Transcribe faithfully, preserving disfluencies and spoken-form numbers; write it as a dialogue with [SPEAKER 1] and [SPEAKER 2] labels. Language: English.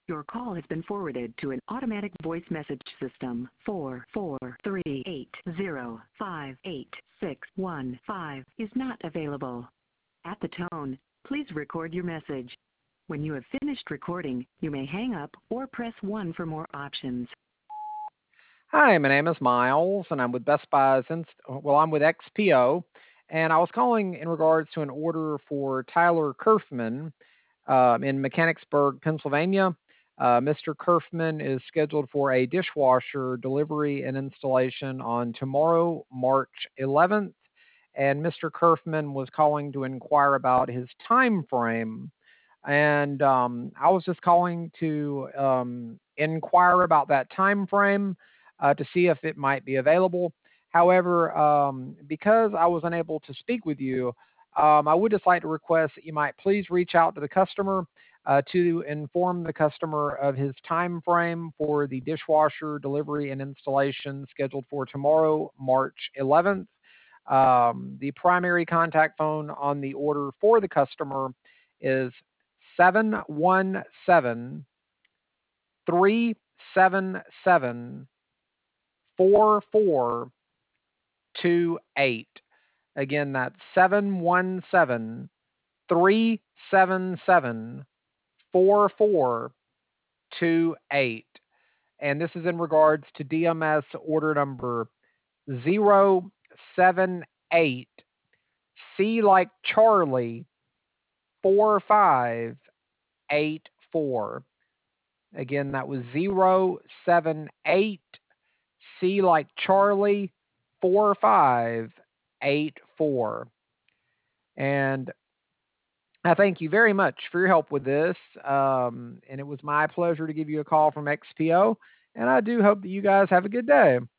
[SPEAKER 1] Your call has been forwarded to an automatic voice message system. Four four three eight zero five eight six one five is not available. At the tone, please record your message. When you have finished recording, you may hang up or press one for more options.
[SPEAKER 2] Hi, my name is Miles, and I'm with Best Buy's. Inst- well, I'm with X P O, and I was calling in regards to an order for Tyler Kerfman um, in Mechanicsburg, Pennsylvania. Uh, Mister Kerfman is scheduled for a dishwasher delivery and installation on tomorrow, March eleventh, and Mister Kerfman was calling to inquire about his time frame. And um, I was just calling to um, inquire about that time frame uh, to see if it might be available. However, um, because I was unable to speak with you, um, I would just like to request that you might please reach out to the customer uh, to inform the customer of his time frame for the dishwasher delivery and installation scheduled for tomorrow, March eleventh. Um, the primary contact phone on the order for the customer is seven one seven, three seven seven, four four two eight. Again, that's seven one seven, three seven seven, four four two eight. And this is in regards to D M S order number zero seven eight, C like Charlie, four five eight four. Again, that was zero seven eight, C like Charlie, four five eight four. And I thank you very much for your help with this. Um, and it was my pleasure to give you a call from X P O. And I do hope that you guys have a good day.